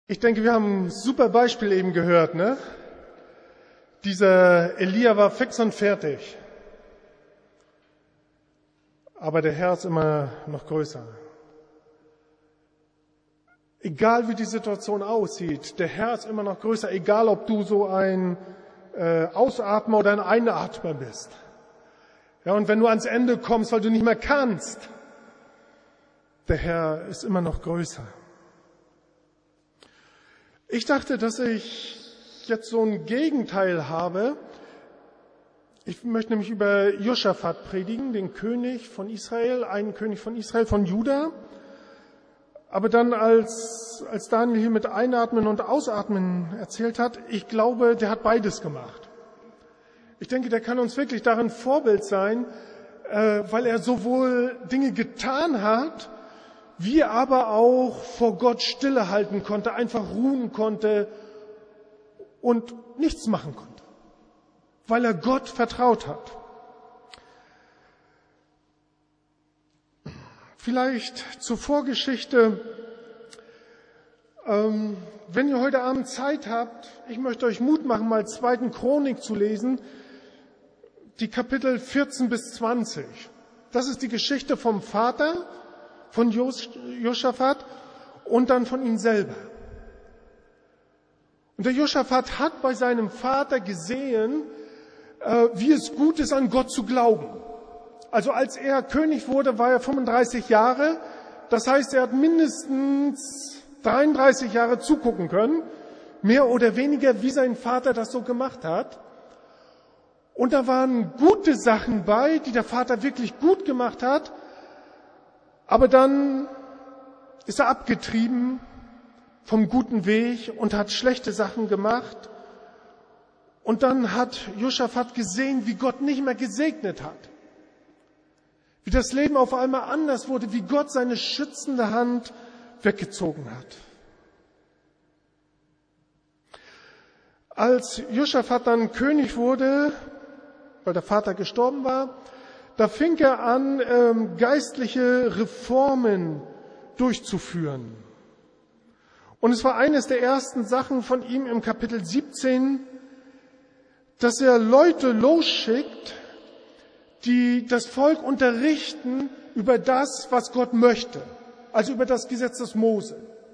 Ich denke, wir haben ein super Beispiel eben gehört, ne? Dieser Elia war fix und fertig. Aber der Herr ist immer noch größer. Egal wie die Situation aussieht, der Herr ist immer noch größer. Egal ob du so ein Ausatmer oder ein Einatmer bist. Ja, und wenn du ans Ende kommst, weil du nicht mehr kannst, der Herr ist immer noch größer. Ich dachte, dass ich jetzt so ein Gegenteil habe. Ich möchte nämlich über Josaphat predigen, den König von Israel, einen König von Israel, von Juda. Aber dann, als Daniel hier mit Einatmen und Ausatmen erzählt hat, ich glaube, der hat beides gemacht. Ich denke, der kann uns wirklich darin Vorbild sein, weil er sowohl Dinge getan hat, wie er aber auch vor Gott Stille halten konnte, einfach ruhen konnte und nichts machen konnte, weil er Gott vertraut hat. Vielleicht zur Vorgeschichte. Wenn ihr heute Abend Zeit habt, ich möchte euch Mut machen, mal 2. Chronik zu lesen, die Kapitel 14 bis 20. Das ist die Geschichte vom Vater, von Josaphat und dann von ihm selber. Und der Josaphat hat bei seinem Vater gesehen, wie es gut ist, an Gott zu glauben. Also als er König wurde, war er 35 Jahre. Das heißt, er hat mindestens 33 Jahre zugucken können, mehr oder weniger, wie sein Vater das so gemacht hat. Und da waren gute Sachen bei, die der Vater wirklich gut gemacht hat. Aber dann ist er abgetrieben vom guten Weg und hat schlechte Sachen gemacht. Und dann hat Josaphat gesehen, wie Gott nicht mehr gesegnet hat. Wie das Leben auf einmal anders wurde, wie Gott seine schützende Hand weggezogen hat. Als Josaphat dann König wurde, weil der Vater gestorben war, da fing er an, geistliche Reformen durchzuführen. Und es war eines der ersten Sachen von ihm im Kapitel 17, dass er Leute losschickt, die das Volk unterrichten über das, was Gott möchte, also über das Gesetz des Mose.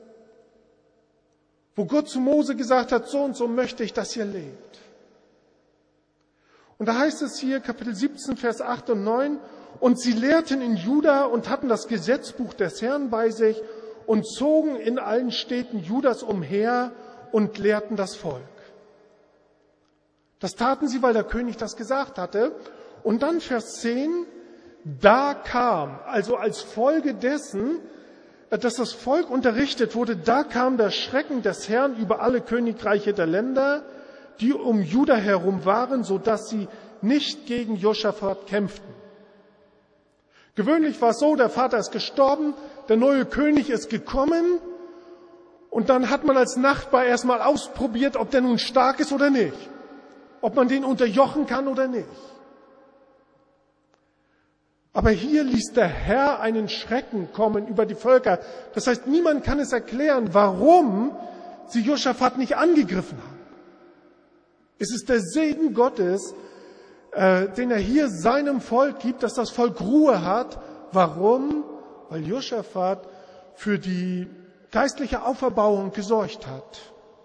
Wo Gott zu Mose gesagt hat, so und so möchte ich, dass ihr lebt. Und da heißt es hier, Kapitel 17, Vers 8 und 9, und sie lehrten in Juda und hatten das Gesetzbuch des Herrn bei sich und zogen in allen Städten Judas umher und lehrten das Volk. Das taten sie, weil der König das gesagt hatte. Und dann Vers 10, da kam, also als Folge dessen, dass das Volk unterrichtet wurde, da kam der Schrecken des Herrn über alle Königreiche der Länder, die um Juda herum waren, so dass sie nicht gegen Josaphat kämpften. Gewöhnlich war es so, der Vater ist gestorben, der neue König ist gekommen und dann hat man als Nachbar erstmal ausprobiert, ob der nun stark ist oder nicht, ob man den unterjochen kann oder nicht. Aber hier ließ der Herr einen Schrecken kommen über die Völker. Das heißt, niemand kann es erklären, warum sie Josaphat nicht angegriffen haben. Es ist der Segen Gottes, den er hier seinem Volk gibt, dass das Volk Ruhe hat. Warum? Weil Josaphat für die geistliche Auferbauung gesorgt hat.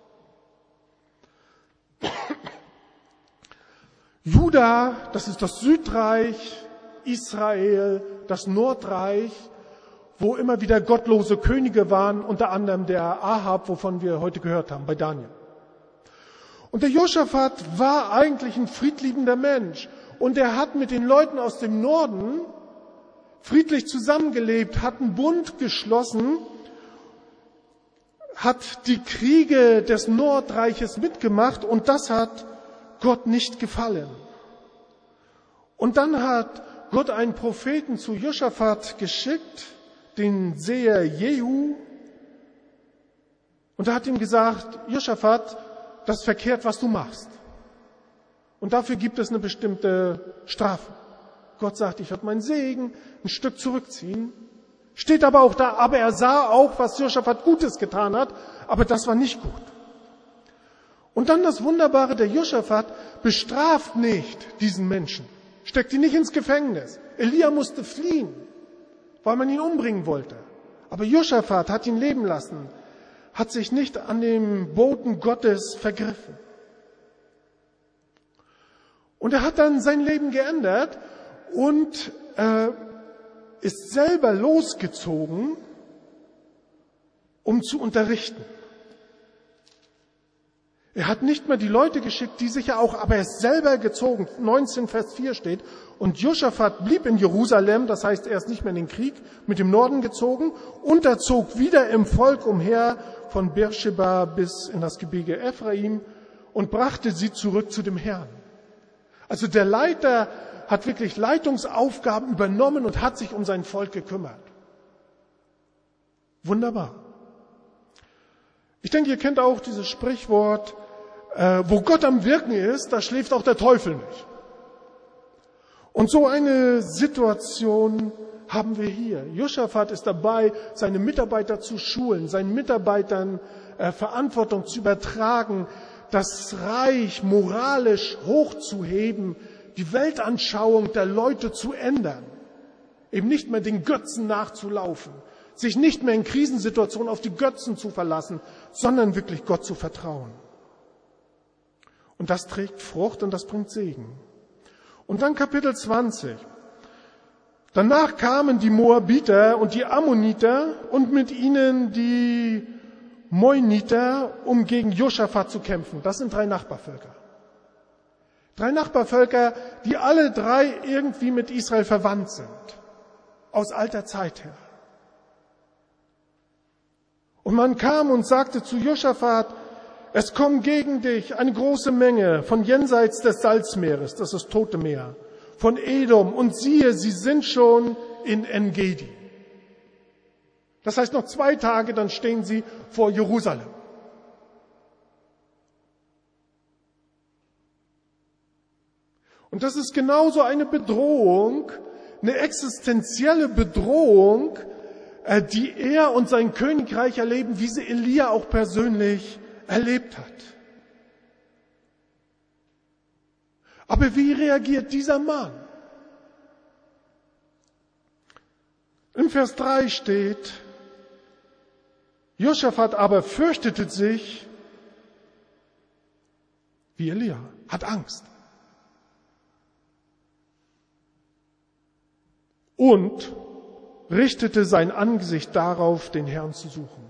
Juda, das ist das Südreich, Israel, das Nordreich, wo immer wieder gottlose Könige waren, unter anderem der Ahab, wovon wir heute gehört haben, bei Daniel. Und der Josaphat war eigentlich ein friedliebender Mensch. Und er hat mit den Leuten aus dem Norden friedlich zusammengelebt, hat einen Bund geschlossen, hat die Kriege des Nordreiches mitgemacht und das hat Gott nicht gefallen. Und dann hat Gott einen Propheten zu Josaphat geschickt, den Seher Jehu, und er hat ihm gesagt, Josaphat, das ist verkehrt, was du machst. Und dafür gibt es eine bestimmte Strafe. Gott sagt, ich werde meinen Segen ein Stück zurückziehen. Steht aber auch da, aber er sah auch, was Josaphat Gutes getan hat, aber das war nicht gut. Und dann das Wunderbare, der Josaphat bestraft nicht diesen Menschen, steckt ihn nicht ins Gefängnis. Elia musste fliehen, weil man ihn umbringen wollte. Aber Josaphat hat ihn leben lassen, hat sich nicht an dem Boten Gottes vergriffen. Und er hat dann sein Leben geändert und ist selber losgezogen, um zu unterrichten. Er hat nicht mehr die Leute geschickt, die sicher auch, aber er ist selber gezogen. 19 Vers 4 steht. Und Josaphat blieb in Jerusalem, das heißt, er ist nicht mehr in den Krieg mit dem Norden gezogen, und er zog wieder im Volk umher von Beersheba bis in das Gebirge Ephraim und brachte sie zurück zu dem Herrn. Also der Leiter hat wirklich Leitungsaufgaben übernommen und hat sich um sein Volk gekümmert. Wunderbar. Ich denke, ihr kennt auch dieses Sprichwort, wo Gott am Wirken ist, da schläft auch der Teufel nicht. Und so eine Situation haben wir hier. Josaphat ist dabei, seine Mitarbeiter zu schulen, seinen Mitarbeitern Verantwortung zu übertragen, das Reich moralisch hochzuheben, die Weltanschauung der Leute zu ändern. Eben nicht mehr den Götzen nachzulaufen, sich nicht mehr in Krisensituationen auf die Götzen zu verlassen, sondern wirklich Gott zu vertrauen. Und das trägt Frucht und das bringt Segen. Und dann Kapitel 20. Danach kamen die Moabiter und die Ammoniter und mit ihnen die Meuniter, um gegen Josaphat zu kämpfen. Das sind 3 Nachbarvölker. 3 Nachbarvölker, die alle 3 irgendwie mit Israel verwandt sind. Aus alter Zeit her. Und man kam und sagte zu Josaphat, es kommt gegen dich eine große Menge von jenseits des Salzmeeres, das ist Tote Meer, von Edom, und siehe, sie sind schon in En-Gedi. Das heißt, noch 2 Tage, dann stehen sie vor Jerusalem. Und das ist genauso eine Bedrohung, eine existenzielle Bedrohung, die er und sein Königreich erleben, wie sie Elia auch persönlich erlebt hat. Aber wie reagiert dieser Mann? Im Vers 3 steht, Josaphat aber fürchtete sich wie Elia, hat Angst. Und richtete sein Angesicht darauf, den Herrn zu suchen.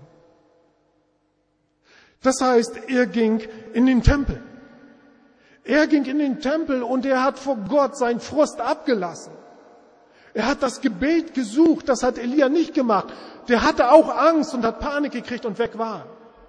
Das heißt, er ging in den Tempel. Er ging in den Tempel und er hat vor Gott seinen Frust abgelassen. Er hat das Gebet gesucht, das hat Elia nicht gemacht. Der hatte auch Angst und hat Panik gekriegt und weg war.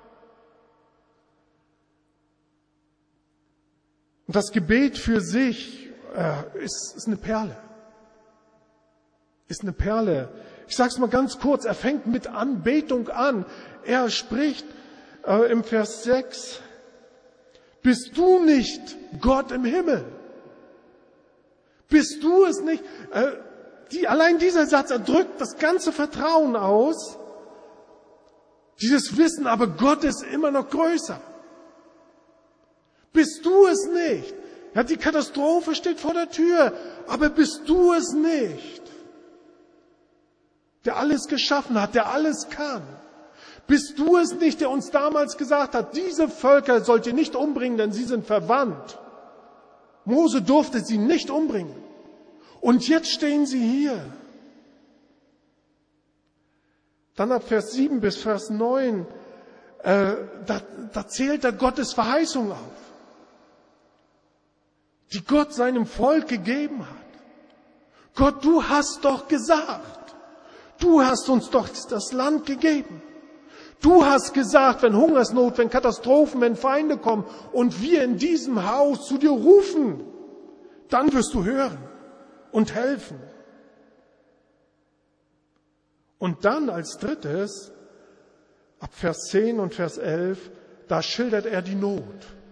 Und das Gebet für sich ist eine Perle. Ist eine Perle. Ich sage es mal ganz kurz, er fängt mit Anbetung an. Er spricht im Vers 6, bist du nicht Gott im Himmel? Bist du es nicht? Allein dieser Satz, er drückt das ganze Vertrauen aus. Dieses Wissen, aber Gott ist immer noch größer. Bist du es nicht? Ja, die Katastrophe steht vor der Tür, aber bist du es nicht? Der alles geschaffen hat, der alles kann. Bist du es nicht, der uns damals gesagt hat, diese Völker sollt ihr nicht umbringen, denn sie sind verwandt. Mose durfte sie nicht umbringen. Und jetzt stehen sie hier. Dann ab Vers 7 bis Vers 9, da zählt er Gottes Verheißung auf, die Gott seinem Volk gegeben hat. Gott, du hast doch gesagt, du hast uns doch das Land gegeben. Du hast gesagt, wenn Hungersnot, wenn Katastrophen, wenn Feinde kommen und wir in diesem Haus zu dir rufen, dann wirst du hören und helfen. Und dann als drittes, ab Vers 10 und Vers 11, da schildert er die Not.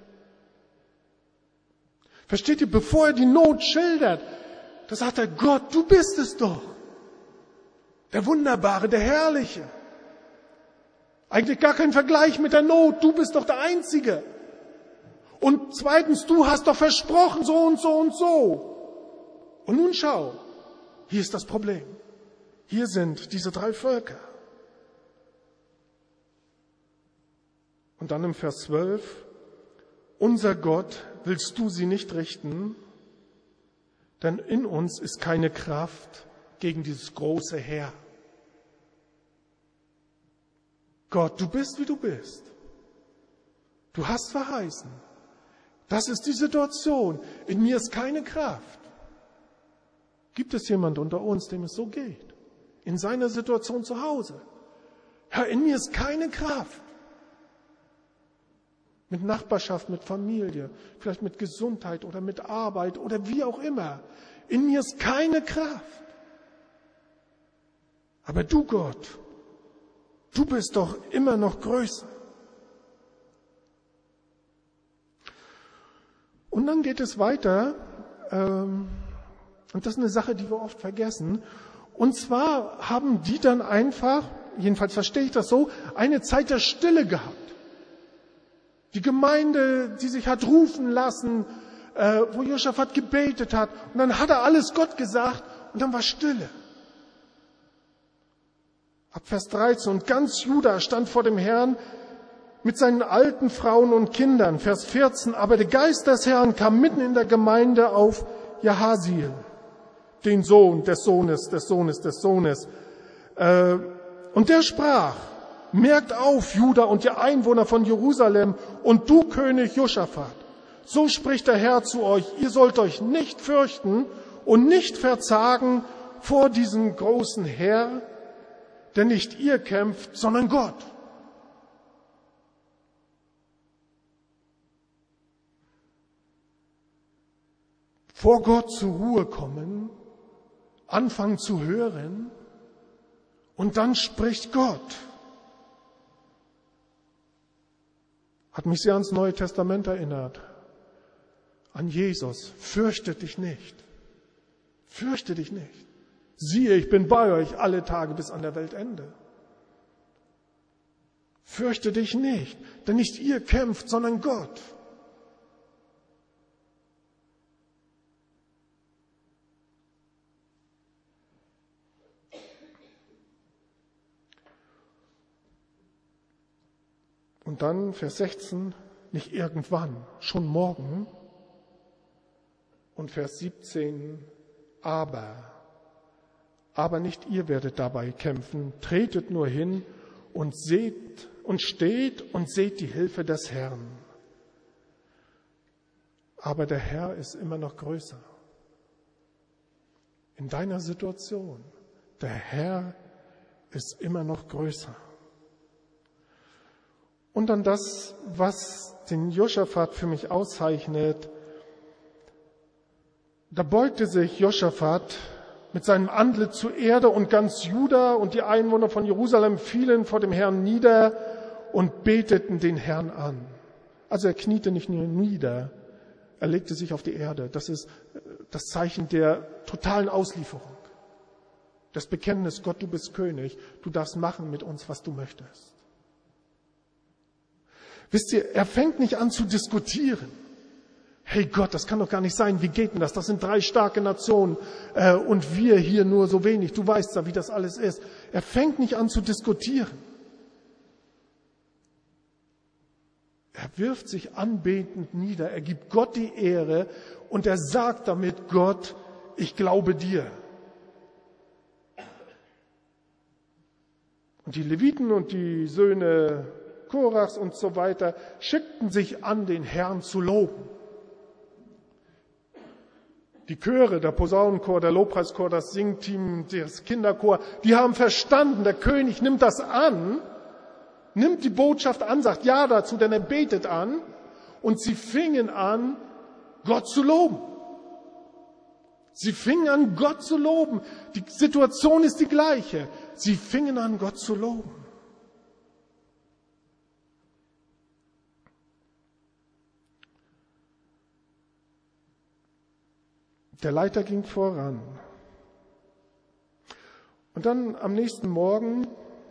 Versteht ihr, bevor er die Not schildert, da sagt er, Gott, du bist es doch. der Wunderbare, der Herrliche. Eigentlich gar kein Vergleich mit der Not. Du bist doch der Einzige. Und zweitens, du hast doch versprochen, so und so und so. Und nun schau, hier ist das Problem. Hier sind diese 3 Völker. Und dann im Vers 12, unser Gott, willst du sie nicht richten? Denn in uns ist keine Kraft gegen dieses große Heer. Gott, du bist, wie du bist. Du hast verheißen. Das ist die Situation. In mir ist keine Kraft. Gibt es jemand unter uns, dem es so geht? In seiner Situation zu Hause? Herr, in mir ist keine Kraft. Mit Nachbarschaft, mit Familie, vielleicht mit Gesundheit oder mit Arbeit oder wie auch immer. In mir ist keine Kraft. Aber du, Gott, du bist doch immer noch größer. Und dann geht es weiter, und das ist eine Sache, die wir oft vergessen. Und zwar haben die dann einfach, jedenfalls verstehe ich das so, eine Zeit der Stille gehabt. Die Gemeinde, die sich hat rufen lassen, wo Josaphat gebetet hat. Und dann hat er alles Gott gesagt und dann war Stille. Ab Vers 13, und ganz Juda stand vor dem Herrn mit seinen alten Frauen und Kindern. Vers 14, aber der Geist des Herrn kam mitten in der Gemeinde auf Jahaziel, den Sohn des Sohnes, des Sohnes, des Sohnes. Und der sprach, merkt auf, Juda und ihr Einwohner von Jerusalem und du, König Josaphat. So spricht der Herr zu euch, ihr sollt euch nicht fürchten und nicht verzagen vor diesem großen Heer, denn nicht ihr kämpft, sondern Gott. Vor Gott zur Ruhe kommen, anfangen zu hören und dann spricht Gott. Hat mich sehr ans Neue Testament erinnert, an Jesus. Fürchte dich nicht. Fürchte dich nicht. Siehe, ich bin bei euch alle Tage bis an der Weltende. Fürchte dich nicht, denn nicht ihr kämpft, sondern Gott. Und dann Vers 16, nicht irgendwann, schon morgen. Und Vers 17, aber nicht ihr werdet dabei kämpfen, tretet nur hin und seht und steht und seht die Hilfe des Herrn. Aber der Herr ist immer noch größer. In deiner Situation, der Herr ist immer noch größer. Und dann das, was den Josaphat für mich auszeichnet. Da beugte sich Josaphat mit seinem Antlitz zur Erde und ganz Juda und die Einwohner von Jerusalem fielen vor dem Herrn nieder und beteten den Herrn an. Also er kniete nicht nur nieder, er legte sich auf die Erde. Das ist das Zeichen der totalen Auslieferung. Das Bekenntnis, Gott, du bist König, du darfst machen mit uns, was du möchtest. Wisst ihr, er fängt nicht an zu diskutieren. Hey Gott, das kann doch gar nicht sein. Wie geht denn das? Das sind 3 starke Nationen und wir hier nur so wenig. Du weißt ja, wie das alles ist. Er fängt nicht an zu diskutieren. Er wirft sich anbetend nieder. Er gibt Gott die Ehre und er sagt damit, Gott, ich glaube dir. Und die Leviten und die Söhne Korachs und so weiter schickten sich an, den Herrn zu loben. Die Chöre, der Posaunenchor, der Lobpreischor, das Singteam, das Kinderchor, die haben verstanden, der König nimmt das an, nimmt die Botschaft an, sagt ja dazu, denn er betet an und sie fingen an, Gott zu loben. Sie fingen an, Gott zu loben. Die Situation ist die gleiche. Sie fingen an, Gott zu loben. Der Leiter ging voran. Und dann am nächsten Morgen,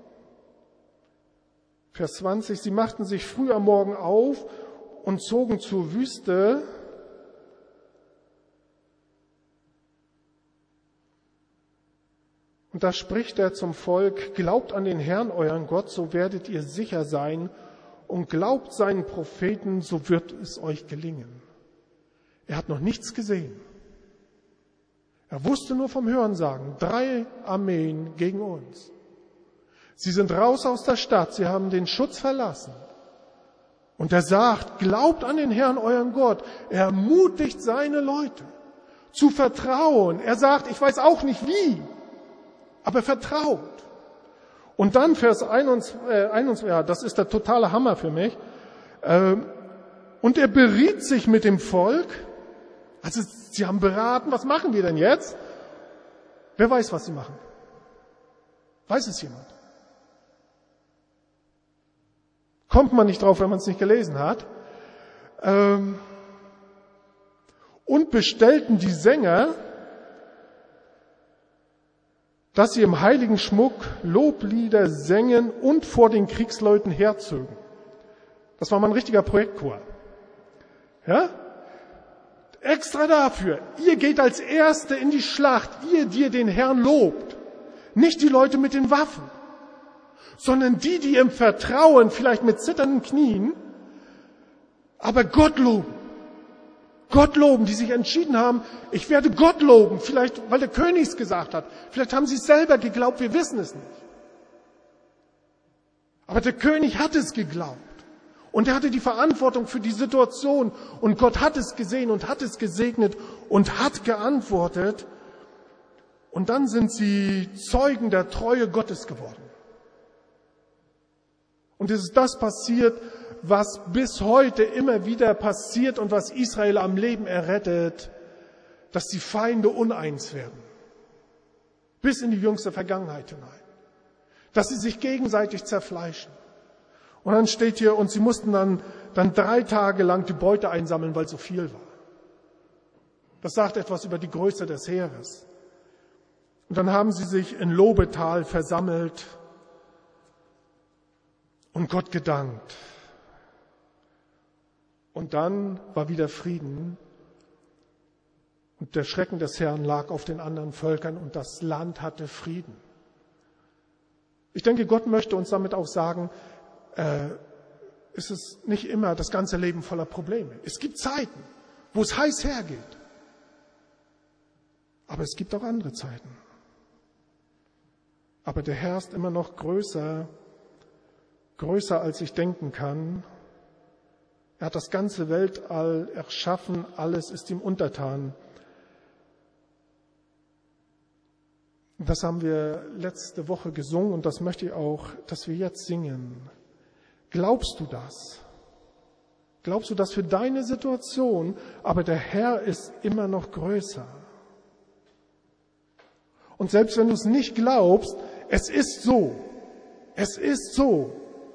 Vers 20, sie machten sich früh am Morgen auf und zogen zur Wüste. Und da spricht er zum Volk, glaubt an den Herrn, euren Gott, so werdet ihr sicher sein, und glaubt seinen Propheten, so wird es euch gelingen. Er hat noch nichts gesehen. Er wusste nur vom Hörensagen, 3 Armeen gegen uns. Sie sind raus aus der Stadt, sie haben den Schutz verlassen. Und er sagt, glaubt an den Herrn, euren Gott. Er ermutigt seine Leute zu vertrauen. Er sagt, ich weiß auch nicht wie, aber vertraut. Und dann Vers 21, ja, das ist der totale Hammer für mich. Und er beriet sich mit dem Volk. Also sie haben beraten, was machen wir denn jetzt? Wer weiß, was sie machen? Weiß es jemand? Kommt man nicht drauf, wenn man es nicht gelesen hat. Und bestellten die Sänger, dass sie im heiligen Schmuck Loblieder sängen und vor den Kriegsleuten herzögen. Das war mal ein richtiger Projektchor. Ja? Extra dafür. Ihr geht als Erste in die Schlacht, ihr, die ihr den Herrn lobt. Nicht die Leute mit den Waffen, sondern die im Vertrauen, vielleicht mit zitternden Knien, aber Gott loben. Gott loben, die sich entschieden haben, ich werde Gott loben, vielleicht weil der König es gesagt hat. Vielleicht haben sie es selber geglaubt, wir wissen es nicht. Aber der König hat es geglaubt. Und er hatte die Verantwortung für die Situation. Und Gott hat es gesehen und hat es gesegnet und hat geantwortet. Und dann sind sie Zeugen der Treue Gottes geworden. Und es ist das passiert, was bis heute immer wieder passiert und was Israel am Leben errettet, dass die Feinde uneins werden. Bis in die jüngste Vergangenheit hinein. Dass sie sich gegenseitig zerfleischen. Und dann steht hier, und sie mussten dann 3 Tage lang die Beute einsammeln, weil so viel war. Das sagt etwas über die Größe des Heeres. Und dann haben sie sich in Lobetal versammelt und Gott gedankt. Und dann war wieder Frieden. Und der Schrecken des Herrn lag auf den anderen Völkern und das Land hatte Frieden. Ich denke, Gott möchte uns damit auch sagen, es ist nicht immer das ganze Leben voller Probleme. Es gibt Zeiten, wo es heiß hergeht. Aber es gibt auch andere Zeiten. Aber der Herr ist immer noch größer als ich denken kann. Er hat das ganze Weltall erschaffen, alles ist ihm untertan. Das haben wir letzte Woche gesungen und das möchte ich auch, dass wir jetzt singen. Glaubst du das? Glaubst du das für deine Situation? Aber der Herr ist immer noch größer. Und selbst wenn du es nicht glaubst, es ist so. Es ist so.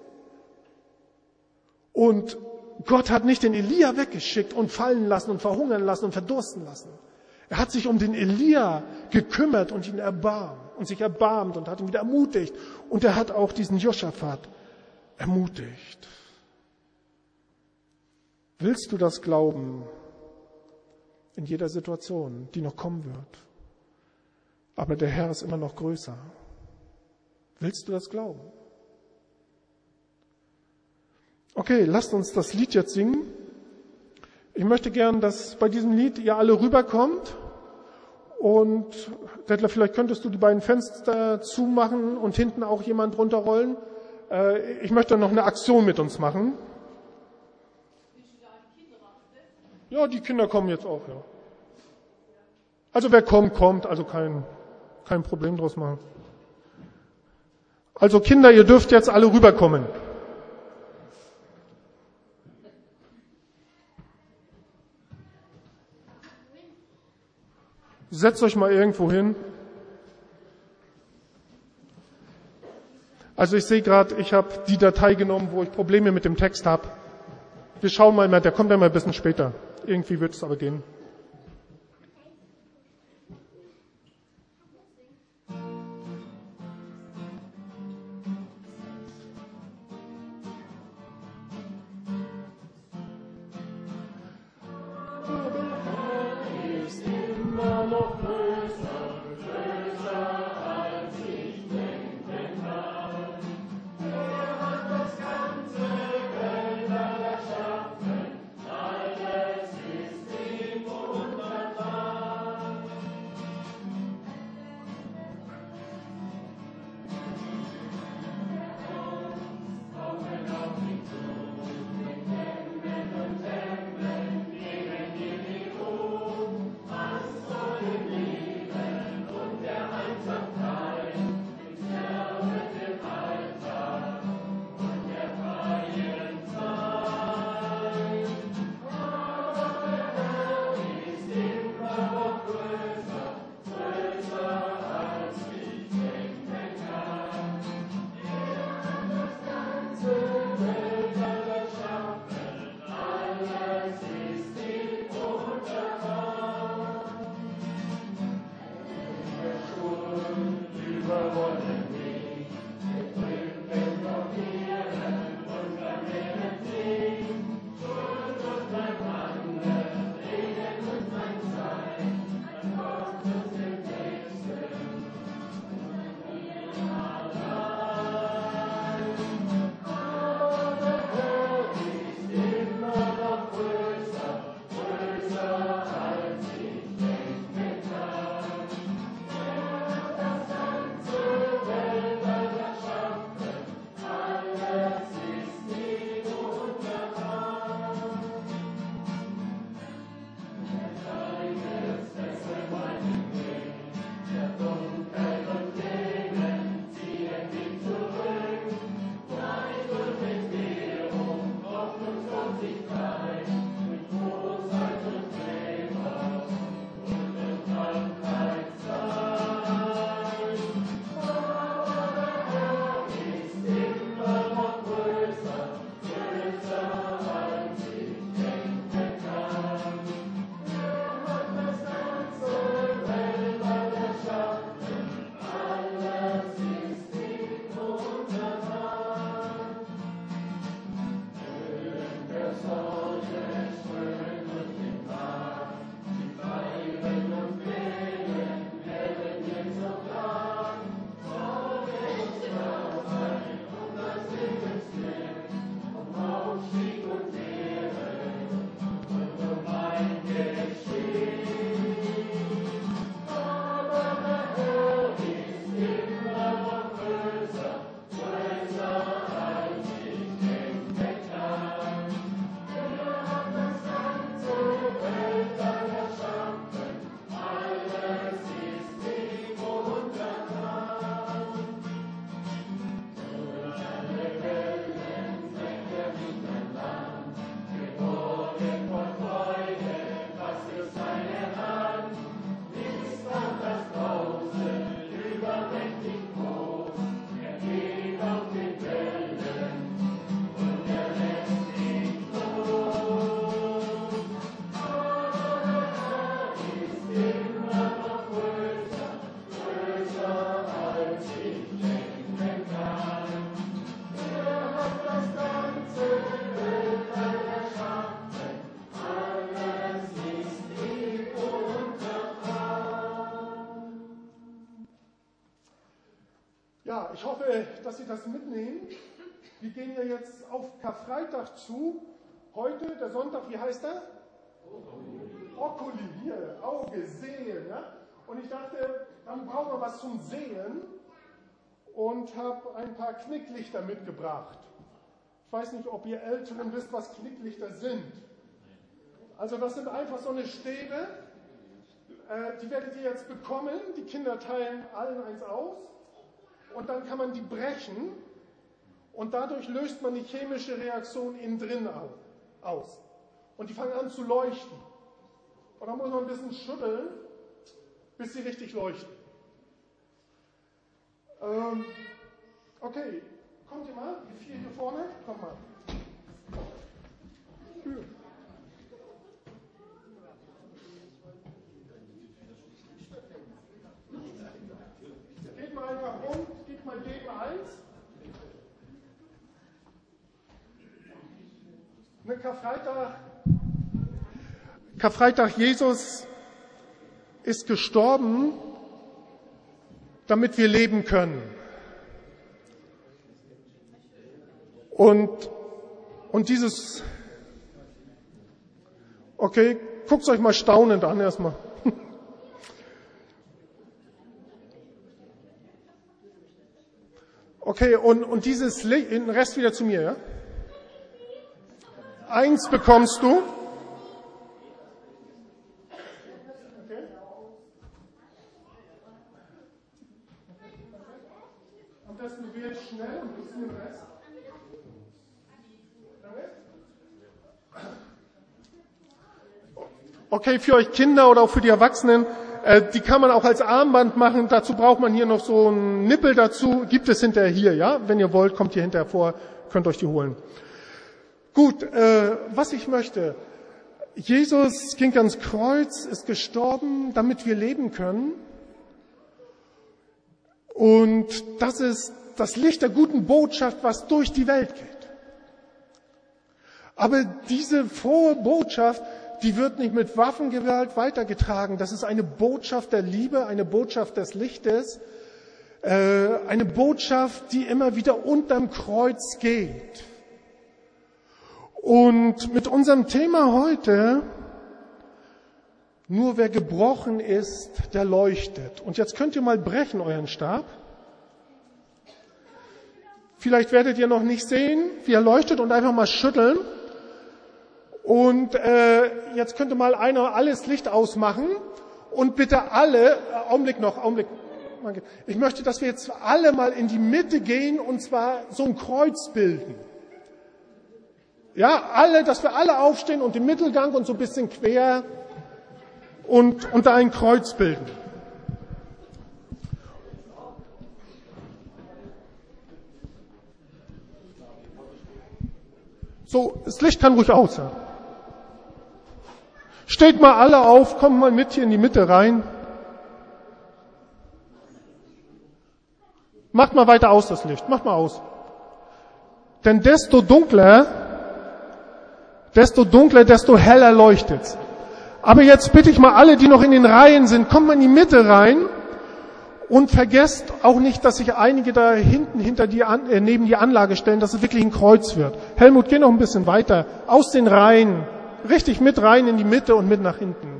Und Gott hat nicht den Elia weggeschickt und fallen lassen und verhungern lassen und verdursten lassen. Er hat sich um den Elia gekümmert und ihn erbarmt und hat ihn wieder ermutigt. Und er hat auch diesen Josaphat ermutigt. Willst du das glauben in jeder Situation, die noch kommen wird? Aber der Herr ist immer noch größer. Willst du das glauben? Okay, lasst uns das Lied jetzt singen. Ich möchte gern, dass bei diesem Lied ihr alle rüberkommt. Und Detlef, vielleicht könntest du die beiden Fenster zumachen und hinten auch jemand runterrollen. Ich möchte noch eine Aktion mit uns machen. Ja, die Kinder kommen jetzt auch, ja. Also wer kommt, also kein Problem draus machen. Also Kinder, ihr dürft jetzt alle rüberkommen. Setzt euch mal irgendwo hin. Also ich sehe gerade, ich habe die Datei genommen, wo ich Probleme mit dem Text habe. Wir schauen mal, der kommt ja mal ein bisschen später. Irgendwie wird es aber gehen. Ja, ich hoffe, dass Sie das mitnehmen. Wir gehen ja jetzt auf Karfreitag zu. Heute, der Sonntag, wie heißt er? Oculi, hier, Auge, sehen. Ja? Und ich dachte, dann brauchen wir was zum Sehen und habe ein paar Knicklichter mitgebracht. Ich weiß nicht, ob ihr Älteren wisst, was Knicklichter sind. Also das sind einfach so eine Stäbe, die werdet ihr jetzt bekommen. Die Kinder teilen allen eins aus und dann kann man die brechen und dadurch löst man die chemische Reaktion innen drin aus. Und die fangen an zu leuchten. Und dann muss man ein bisschen schütteln, bis sie richtig leuchten. Okay, kommt ihr mal, die 4 hier vorne, kommt mal. Geht mal einfach rum, geht mal jedem eins. Karfreitag Jesus ist gestorben, damit wir leben können. Und dieses, okay, guckt's euch mal staunend an erstmal. Okay, und dieses Licht, den Rest wieder zu mir, ja? 1 bekommst du. Okay. Am besten du wählst schnell und gibst mir den Rest. Okay, für euch Kinder oder auch für die Erwachsenen, die kann man auch als Armband machen. Dazu braucht man hier noch so einen Nippel dazu. Gibt es hinterher hier, ja? Wenn ihr wollt, kommt hier hinterher vor, könnt euch die holen. Gut, was ich möchte. Jesus ging ans Kreuz, ist gestorben, damit wir leben können. Und das ist das Licht der guten Botschaft, was durch die Welt geht. Aber diese frohe Botschaft, die wird nicht mit Waffengewalt weitergetragen. Das ist eine Botschaft der Liebe, eine Botschaft des Lichtes, eine Botschaft, die immer wieder unterm Kreuz geht. Und mit unserem Thema heute, nur wer gebrochen ist, der leuchtet. Und jetzt könnt ihr mal brechen euren Stab. Vielleicht werdet ihr noch nicht sehen, wie er leuchtet, und einfach mal schütteln. Und jetzt könnte mal einer alles Licht ausmachen und bitte alle, Augenblick. Ich möchte, dass wir jetzt alle mal in die Mitte gehen und zwar so ein Kreuz bilden. Ja, dass wir alle aufstehen und im Mittelgang und so ein bisschen quer und da ein Kreuz bilden. So, das Licht kann ruhig aus. Ja. Steht mal alle auf, kommt mal mit hier in die Mitte rein. Macht mal weiter aus das Licht, macht mal aus. Denn desto dunkler, desto heller leuchtet's. Aber jetzt bitte ich mal alle, die noch in den Reihen sind, kommt mal in die Mitte rein und vergesst auch nicht, dass sich einige da hinten neben die Anlage stellen, dass es wirklich ein Kreuz wird. Helmut, geh noch ein bisschen weiter. Aus den Reihen. Richtig mit rein in die Mitte und mit nach hinten.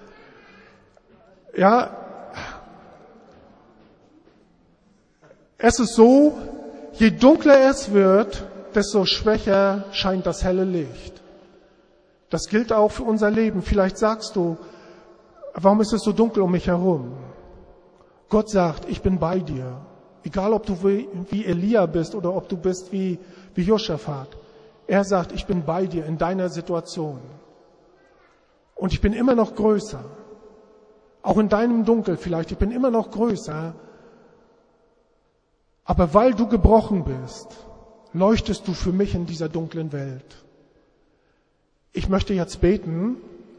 Ja. Es ist so, je dunkler es wird, desto schwächer scheint das helle Licht. Das gilt auch für unser Leben. Vielleicht sagst du, warum ist es so dunkel um mich herum? Gott sagt, ich bin bei dir. Egal, ob du wie Elia bist oder ob du bist wie Josaphat. Er sagt, ich bin bei dir in deiner Situation. Und ich bin immer noch größer. Auch in deinem Dunkel vielleicht, ich bin immer noch größer. Aber weil du gebrochen bist, leuchtest du für mich in dieser dunklen Welt. Ich möchte jetzt beten.